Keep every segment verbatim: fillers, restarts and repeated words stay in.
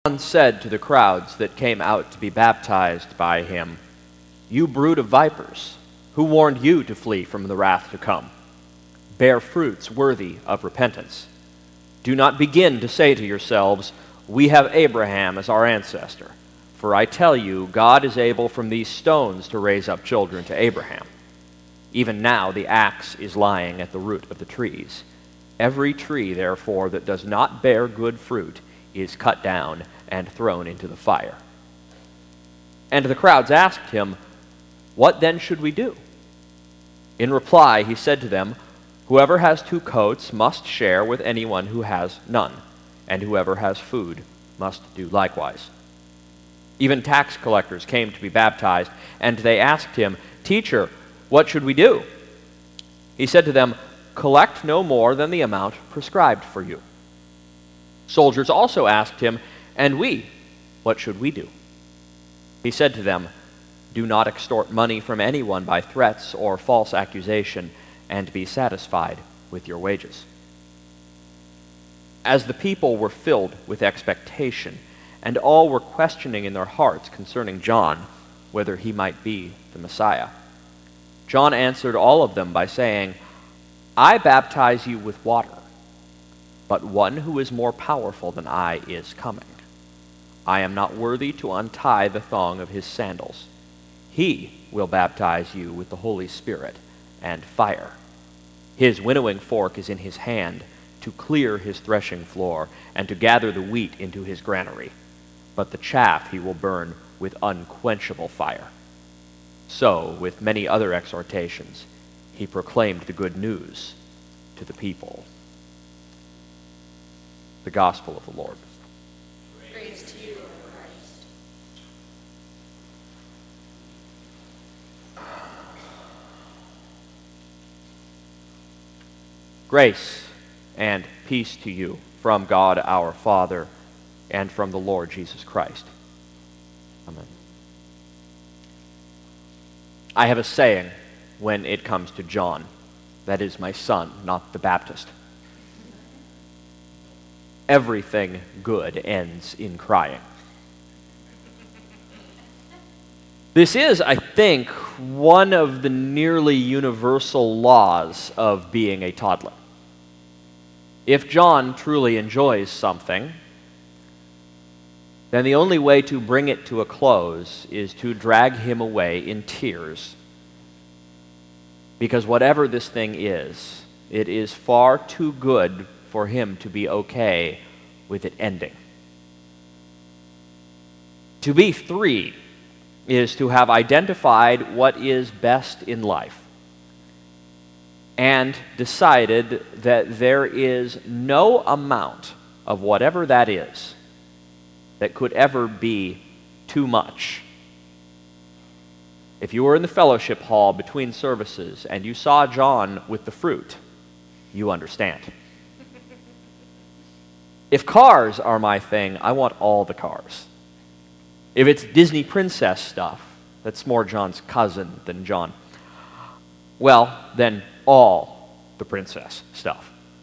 said to the crowds that came out to be baptized by him, "You brood of vipers, who warned you to flee from the wrath to come? Bear fruits worthy of repentance. Do not begin to say to yourselves, 'We have Abraham as our ancestor.' For I tell you, God is able from these stones to raise up children to Abraham. Even now the axe is lying at the root of the trees. Every tree, therefore, that does not bear good fruit is cut down and thrown into the fire." And the crowds asked him, "What then should we do?" In reply, he said to them, "Whoever has two coats must share with anyone who has none, and whoever has food must do likewise." Even tax collectors came to be baptized, and they asked him, "Teacher, what should we do?" He said to them, "Collect no more than the amount prescribed for you." Soldiers also asked him, "And we, what should we do?" He said to them, "Do not extort money from anyone by threats or false accusation, and be satisfied with your wages." As the people were filled with expectation, and all were questioning in their hearts concerning John, whether he might be the Messiah, John answered all of them by saying, "I baptize you with water, but one who is more powerful than I is coming. I am not worthy to untie the thong of his sandals. He will baptize you with the Holy Spirit and fire. His winnowing fork is in his hand to clear his threshing floor and to gather the wheat into his granary, but the chaff he will burn with unquenchable fire." So, with many other exhortations, he proclaimed the good news to the people. The Gospel of the Lord. Praise to you, O Christ. Grace and peace to you from God our Father and from the Lord Jesus Christ. Amen. I have a saying when it comes to John, that is my son, not the Baptist. Everything good ends in crying. This is, I think, one of the nearly universal laws of being a toddler. If John truly enjoys something, then the only way to bring it to a close is to drag him away in tears. Because whatever this thing is, it is far too good for him to be okay with it ending. To be three is to have identified what is best in life and decided that there is no amount of whatever that is that could ever be too much. If you were in the fellowship hall between services and you saw John with the fruit, you understand. If cars are my thing, I want all the cars. If it's Disney princess stuff, that's more John's cousin than John, well, then all the princess stuff.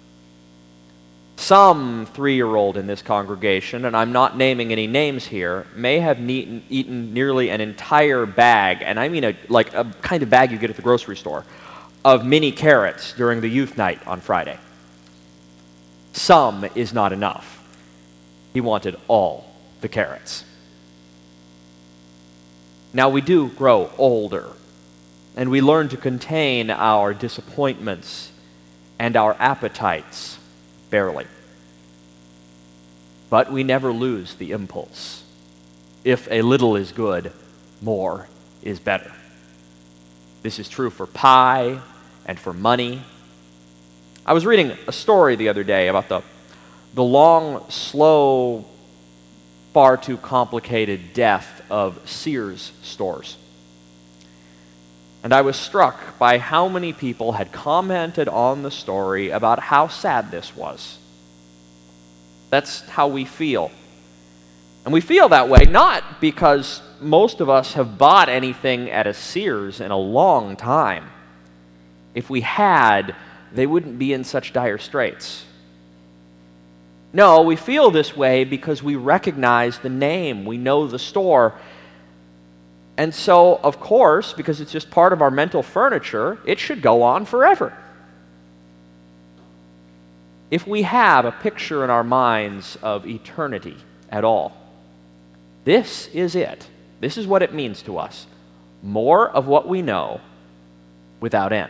Some three-year-old in this congregation, and I'm not naming any names here, may have eaten, eaten nearly an entire bag, and I mean a, like a kind of bag you get at the grocery store, of mini carrots during the youth night on Friday. Some is not enough. He wanted all the carrots. Now we do grow older, and we learn to contain our disappointments and our appetites barely. But we never lose the impulse. If a little is good, more is better. This is true for pie and for money. I was reading a story the other day about the, the long, slow, far too complicated death of Sears stores. And I was struck by how many people had commented on the story about how sad this was. That's how we feel. And we feel that way not because most of us have bought anything at a Sears in a long time. If we had, they wouldn't be in such dire straits. No, we feel this way because we recognize the name, we know the store. And so, of course, because it's just part of our mental furniture, it should go on forever. If we have a picture in our minds of eternity at all, this is it. This is what it means to us. More of what we know without end.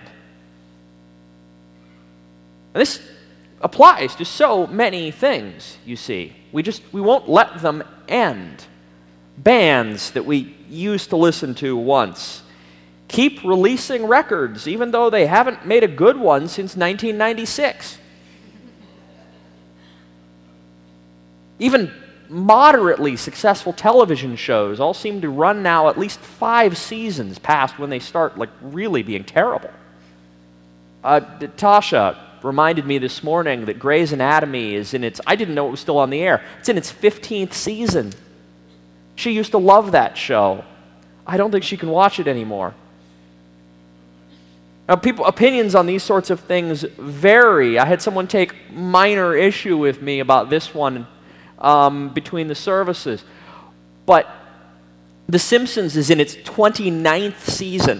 And this applies to so many things, you see. We just, we won't let them end. Bands that we used to listen to once keep releasing records, even though they haven't made a good one since nineteen ninety-six. Even moderately successful television shows all seem to run now at least five seasons past when they start like really being terrible. Uh, Tasha reminded me this morning that Grey's Anatomy is in its, I didn't know it was still on the air, it's in its fifteenth season. She used to love that show. I don't think she can watch it anymore. Now, people, opinions on these sorts of things vary. I had someone take minor issue with me about this one um, between the services. But The Simpsons is in its twenty-ninth season.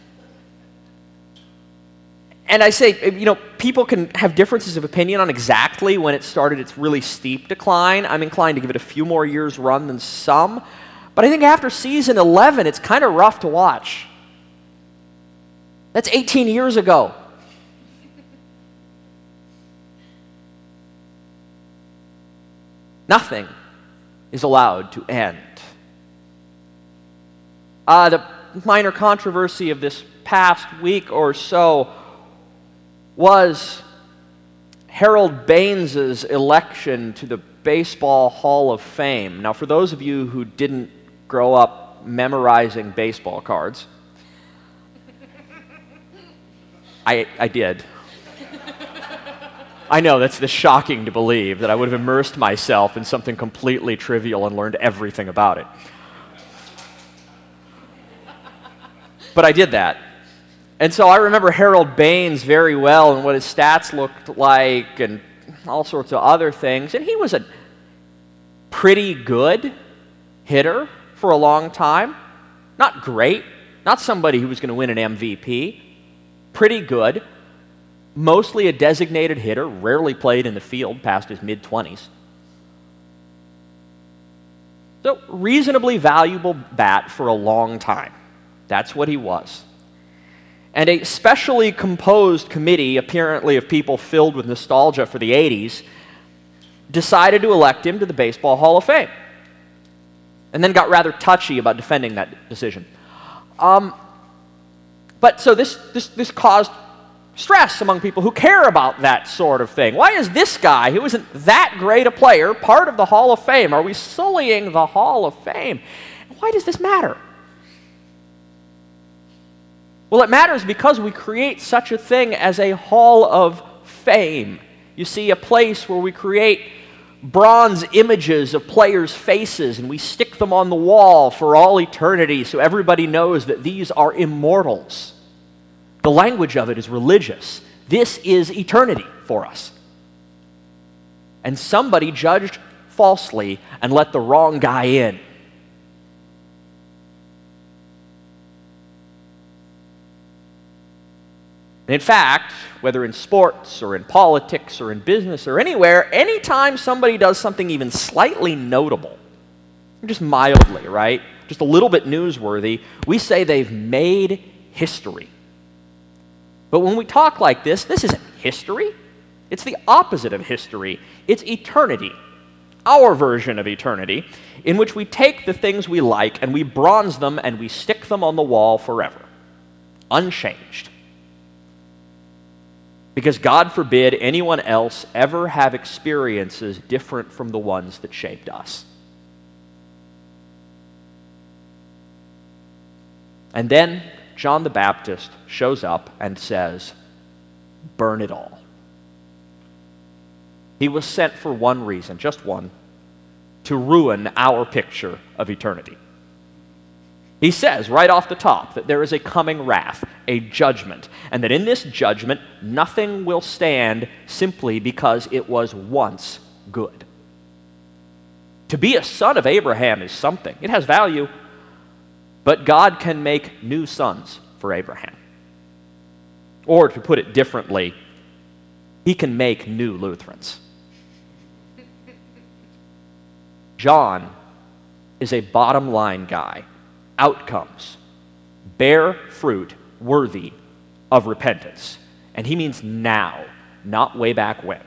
And I say, you know, people can have differences of opinion on exactly when it started its really steep decline. I'm inclined to give it a few more years run than some. But I think after season eleven, it's kind of rough to watch. That's eighteen years ago. Nothing is allowed to end. Uh, the minor controversy of this past week or so was Harold Baines's election to the Baseball Hall of Fame. Now, for those of you who didn't grow up memorizing baseball cards, I, I did. I know, that's, that's shocking to believe, that I would have immersed myself in something completely trivial and learned everything about it. But I did that. And so I remember Harold Baines very well and what his stats looked like and all sorts of other things. And he was a pretty good hitter for a long time. Not great. Not somebody who was going to win an M V P. Pretty good. Mostly a designated hitter. Rarely played in the field past his mid-twenties. So reasonably valuable bat for a long time. That's what he was. And a specially composed committee, apparently of people filled with nostalgia for the eighties, decided to elect him to the Baseball Hall of Fame. And then got rather touchy about defending that decision. Um, but so this, this, this caused stress among people who care about that sort of thing. Why is this guy, who isn't that great a player, part of the Hall of Fame? Are we sullying the Hall of Fame? Why does this matter? Well, it matters because we create such a thing as a Hall of Fame. You see, a place where we create bronze images of players' faces and we stick them on the wall for all eternity so everybody knows that these are immortals. The language of it is religious. This is eternity for us. And somebody judged falsely and let the wrong guy in. In fact, whether in sports or in politics or in business or anywhere, anytime somebody does something even slightly notable, just mildly, right, just a little bit newsworthy, we say they've made history. But when we talk like this, this isn't history. It's the opposite of history. It's eternity, our version of eternity, in which we take the things we like and we bronze them and we stick them on the wall forever, unchanged. Because God forbid anyone else ever have experiences different from the ones that shaped us. And then John the Baptist shows up and says, burn it all. He was sent for one reason, just one, to ruin our picture of eternity. He says right off the top that there is a coming wrath, a judgment, and that in this judgment nothing will stand simply because it was once good. To be a son of Abraham is something. It has value. But God can make new sons for Abraham. Or to put it differently, he can make new Lutherans. John is a bottom line guy. Outcomes. Bear fruit worthy of repentance. And he means now, not way back when.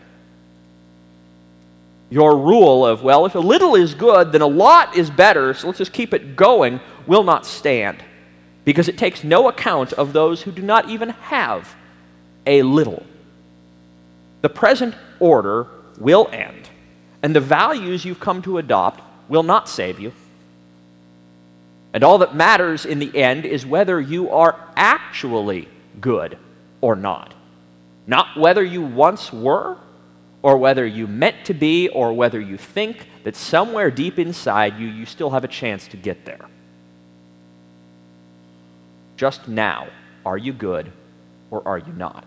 Your rule of, well, if a little is good, then a lot is better, so let's just keep it going, will not stand, because it takes no account of those who do not even have a little. The present order will end, and the values you've come to adopt will not save you. And all that matters in the end is whether you are actually good or not. Not whether you once were, or whether you meant to be, or whether you think that somewhere deep inside you, you still have a chance to get there. Just now, are you good or are you not?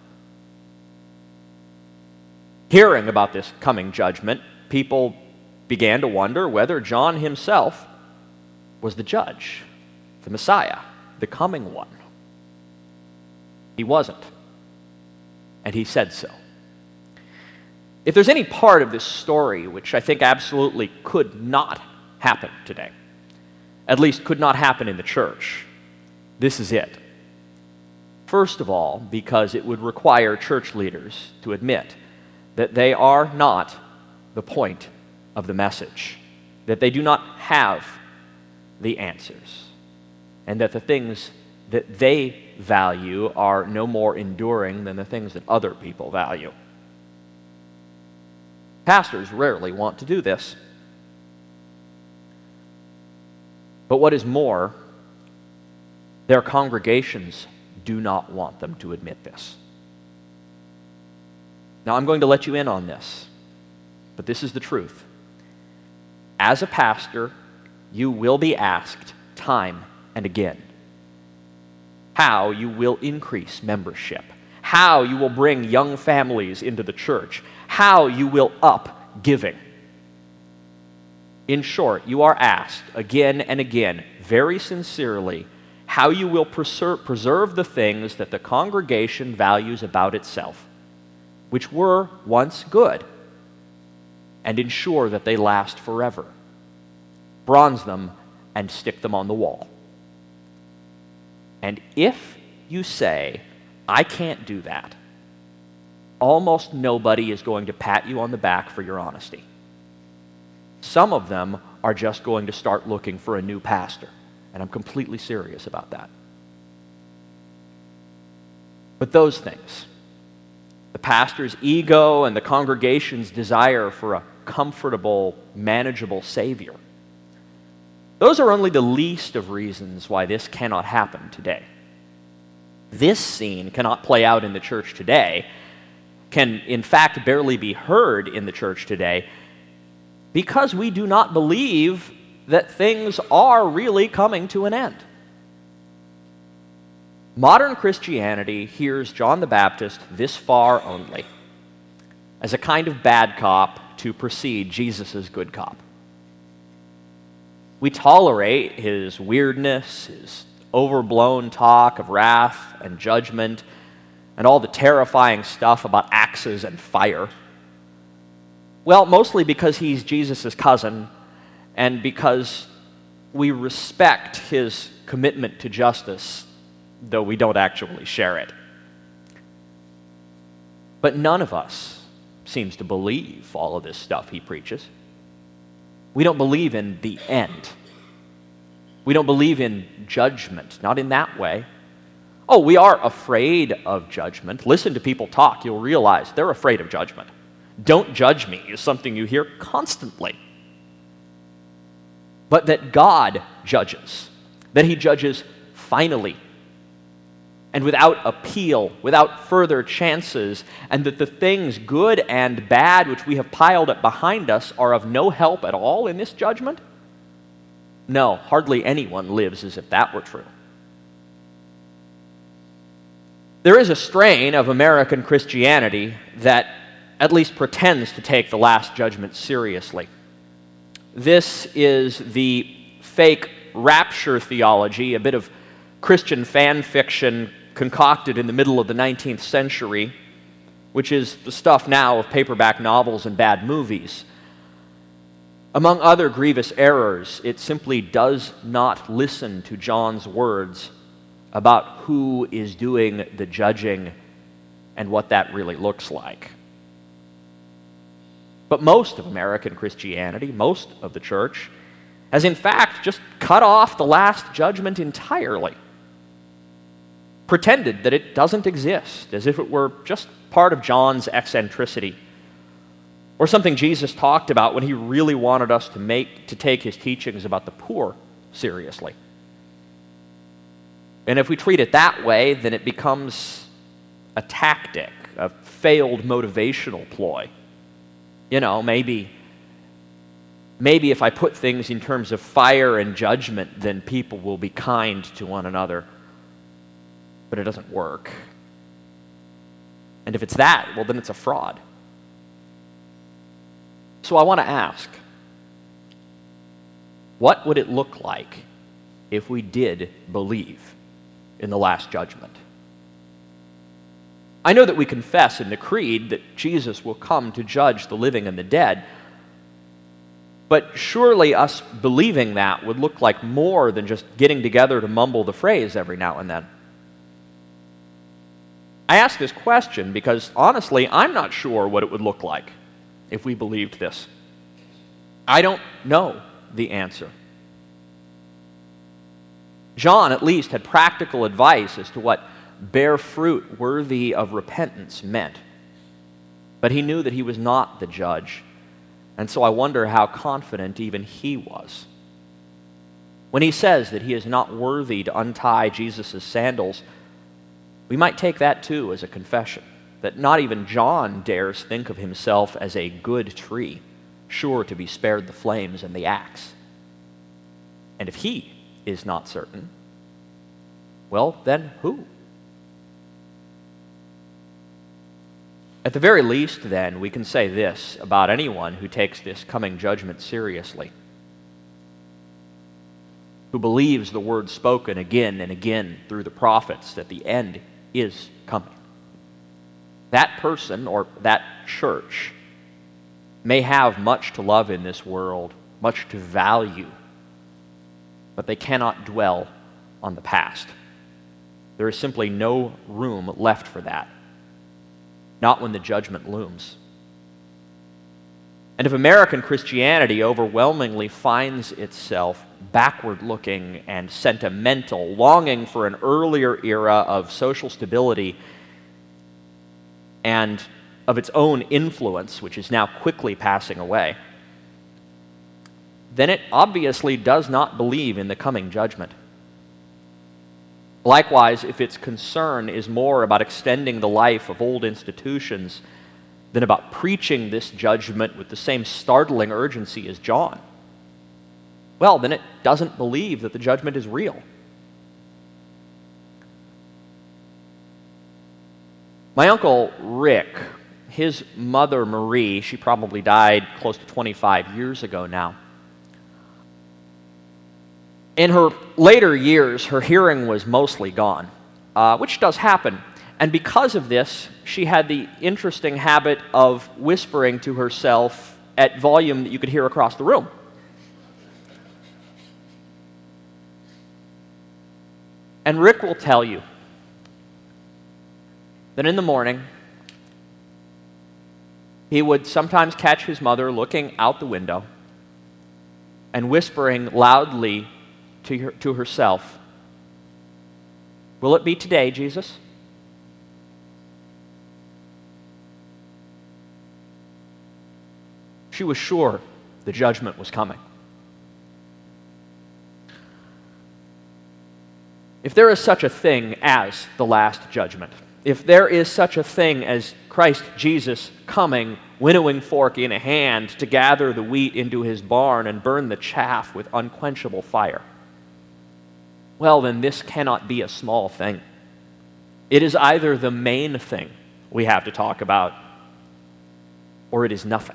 Hearing about this coming judgment, people began to wonder whether John himself was the judge, the Messiah, the coming one. He wasn't, and he said so. If there's any part of this story which I think absolutely could not happen today, at least could not happen in the church, this is it. First of all, because it would require church leaders to admit that they are not the point of the message, that they do not have the answers, and that the things that they value are no more enduring than the things that other people value. Pastors rarely want to do this. But what is more, their congregations do not want them to admit this. Now, I'm going to let you in on this, but this is the truth. As a pastor, you will be asked time and again how you will increase membership, how you will bring young families into the church, how you will up giving. In short, you are asked again and again, very sincerely, how you will preserve, preserve the things that the congregation values about itself, which were once good, and ensure that they last forever. Bronze them and stick them on the wall. And if you say, I can't do that, almost nobody is going to pat you on the back for your honesty. Some of them are just going to start looking for a new pastor, and I'm completely serious about that. But those things, the pastor's ego and the congregation's desire for a comfortable, manageable Savior, those are only the least of reasons why this cannot happen today. This scene cannot play out in the church today, can in fact barely be heard in the church today, because we do not believe that things are really coming to an end. Modern Christianity hears John the Baptist this far only, as a kind of bad cop to precede Jesus' good cop. We tolerate his weirdness, his overblown talk of wrath and judgment, and all the terrifying stuff about axes and fire. Well, mostly because he's Jesus' cousin, and because we respect his commitment to justice, though we don't actually share it. But none of us seems to believe all of this stuff he preaches. We don't believe in the end. We don't believe in judgment, not in that way. Oh, we are afraid of judgment. Listen to people talk, you'll realize they're afraid of judgment. Don't judge me is something you hear constantly. But that God judges, that he judges finally, and without appeal, without further chances, and that the things, good and bad, which we have piled up behind us are of no help at all in this judgment? No, hardly anyone lives as if that were true. There is a strain of American Christianity that at least pretends to take the Last Judgment seriously. This is the fake rapture theology, a bit of Christian fan fiction concocted in the middle of the nineteenth century, which is the stuff now of paperback novels and bad movies. Among other grievous errors, it simply does not listen to John's words about who is doing the judging and what that really looks like. But most of American Christianity, most of the church, has in fact just cut off the Last Judgment entirely, pretended that it doesn't exist, as if it were just part of John's eccentricity, or something Jesus talked about when he really wanted us to make to take his teachings about the poor seriously. And if we treat it that way, then it becomes a tactic, a failed motivational ploy. You know, maybe, maybe if I put things in terms of fire and judgment, then people will be kind to one another. But it doesn't work. And if it's that, well, then it's a fraud. So I want to ask, what would it look like if we did believe in the Last Judgment? I know that we confess in the Creed that Jesus will come to judge the living and the dead, but surely us believing that would look like more than just getting together to mumble the phrase every now and then. I ask this question because, honestly, I'm not sure what it would look like if we believed this. I don't know the answer. John, at least, had practical advice as to what bear fruit worthy of repentance meant. But he knew that he was not the judge, and so I wonder how confident even he was. When he says that he is not worthy to untie Jesus' sandals, we might take that too as a confession, that not even John dares think of himself as a good tree, sure to be spared the flames and the axe. And if he is not certain, well, then who? At the very least, then, we can say this about anyone who takes this coming judgment seriously, who believes the word spoken again and again through the prophets that the end is coming. That person or that church may have much to love in this world, much to value, but they cannot dwell on the past. There is simply no room left for that. Not when the judgment looms. And if American Christianity overwhelmingly finds itself backward-looking and sentimental, longing for an earlier era of social stability and of its own influence, which is now quickly passing away, then it obviously does not believe in the coming judgment. Likewise, if its concern is more about extending the life of old institutions than about preaching this judgment with the same startling urgency as John, well, then it doesn't believe that the judgment is real. My uncle Rick, his mother Marie, she probably died close to twenty-five years ago now. In her later years, her hearing was mostly gone, uh, which does happen. And because of this, she had the interesting habit of whispering to herself at volume that you could hear across the room. And Rick will tell you that in the morning, he would sometimes catch his mother looking out the window and whispering loudly to, her, to herself, "Will it be today, Jesus?" She was sure the judgment was coming. If there is such a thing as the last judgment, if there is such a thing as Christ Jesus coming, winnowing fork in hand to gather the wheat into his barn and burn the chaff with unquenchable fire, well, then this cannot be a small thing. It is either the main thing we have to talk about, or it is nothing.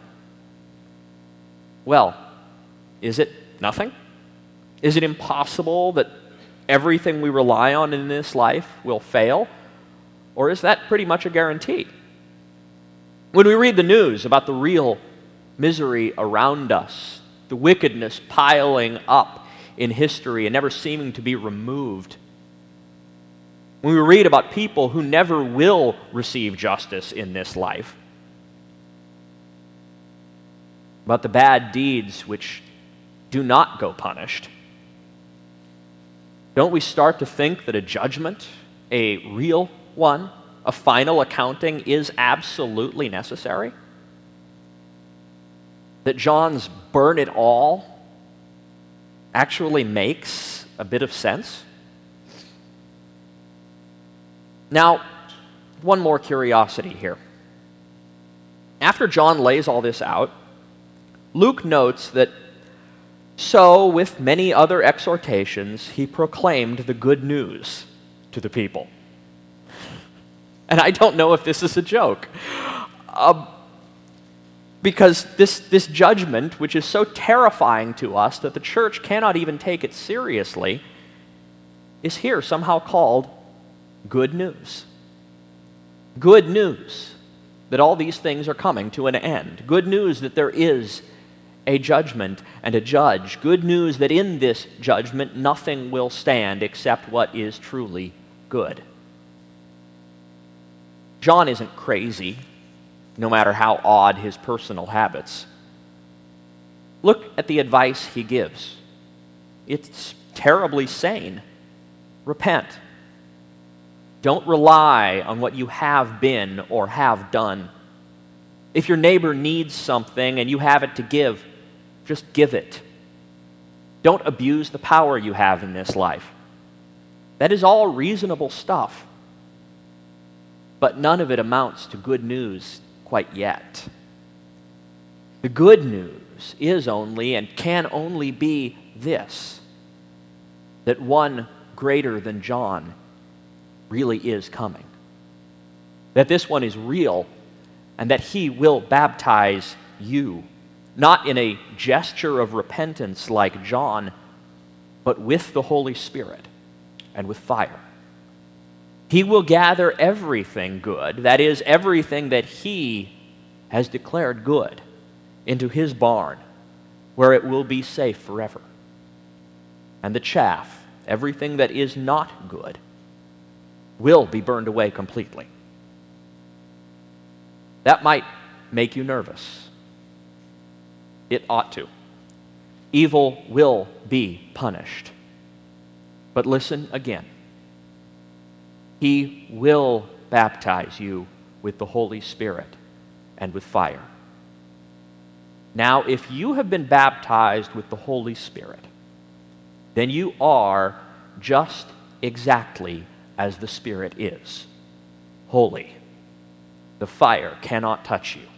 Well, is it nothing? Is it impossible that everything we rely on in this life will fail? Or is that pretty much a guarantee? When we read the news about the real misery around us, the wickedness piling up in history and never seeming to be removed, when we read about people who never will receive justice in this life, about the bad deeds which do not go punished, don't we start to think that a judgment, a real one, a final accounting is absolutely necessary? That John's burn it all actually makes a bit of sense? Now, one more curiosity here. After John lays all this out, Luke notes that, so with many other exhortations, he proclaimed the good news to the people. And I don't know if this is a joke. Uh, because this, this judgment, which is so terrifying to us that the church cannot even take it seriously, is here somehow called good news. Good news that all these things are coming to an end. Good news that there is a judgment and a judge. Good news that in this judgment nothing will stand except what is truly good. John isn't crazy, no matter how odd his personal habits. Look at the advice he gives. It's terribly sane. Repent. Don't rely on what you have been or have done. If your neighbor needs something and you have it to give, just give it. Don't abuse the power you have in this life. That is all reasonable stuff. But none of it amounts to good news quite yet. The good news is only and can only be this, that one greater than John really is coming. That this one is real and that he will baptize you, not in a gesture of repentance like John, but with the Holy Spirit and with fire. He will gather everything good, that is, everything that he has declared good, into his barn, where it will be safe forever. And the chaff, everything that is not good, will be burned away completely. That might make you nervous. It ought to. Evil will be punished. But listen again. He will baptize you with the Holy Spirit and with fire. Now, if you have been baptized with the Holy Spirit, then you are just exactly as the Spirit is, holy. The fire cannot touch you.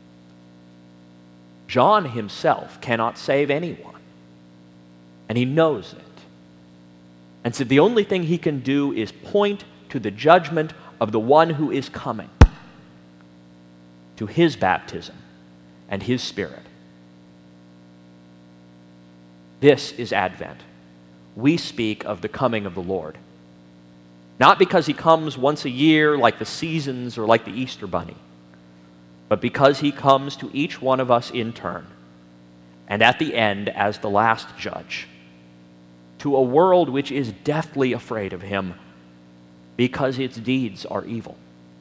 John himself cannot save anyone, and he knows it. And so the only thing he can do is point to the judgment of the one who is coming, to his baptism and his Spirit. This is Advent. We speak of the coming of the Lord. Not because he comes once a year like the seasons or like the Easter bunny, but because he comes to each one of us in turn, and at the end as the last judge, to a world which is deathly afraid of him because its deeds are evil.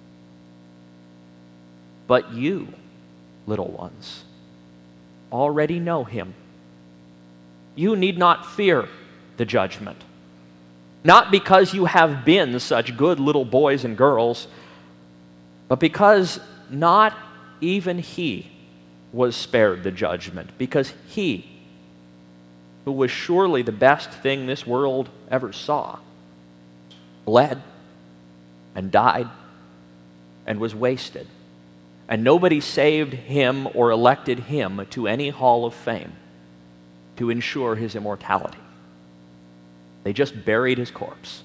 But you, little ones, already know him. You need not fear the judgment. Not because you have been such good little boys and girls, but because not even he was spared the judgment, because he, who was surely the best thing this world ever saw, bled and died and was wasted, and nobody saved him or elected him to any hall of fame to ensure his immortality. They just buried his corpse.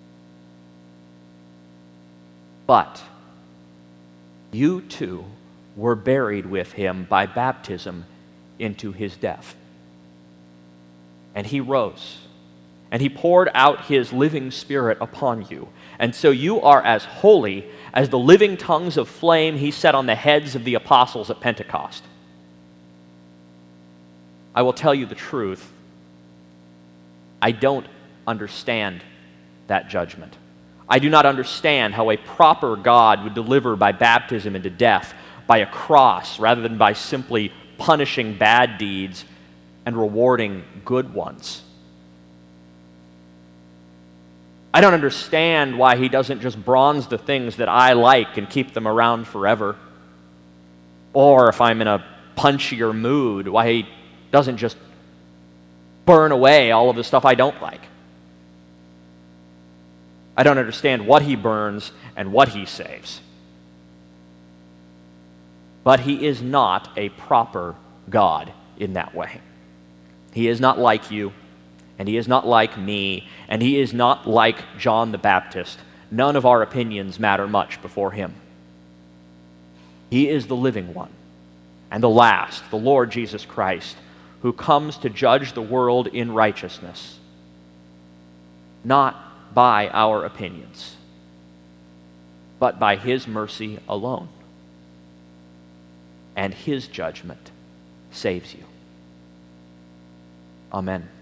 But you too were buried with him by baptism into his death. And he rose, and he poured out his living Spirit upon you. And so you are as holy as the living tongues of flame he set on the heads of the apostles at Pentecost. I will tell you the truth. I don't understand that judgment. I do not understand how a proper God would deliver by baptism into death by a cross rather than by simply punishing bad deeds and rewarding good ones. I don't understand why he doesn't just bronze the things that I like and keep them around forever. Or if I'm in a punchier mood, why he doesn't just burn away all of the stuff I don't like. I don't understand what he burns and what he saves. But he is not a proper God in that way. He is not like you, and he is not like me, and he is not like John the Baptist. None of our opinions matter much before him. He is the living one, and the last, the Lord Jesus Christ, who comes to judge the world in righteousness, not by our opinions, but by his mercy alone. And his judgment saves you. Amen.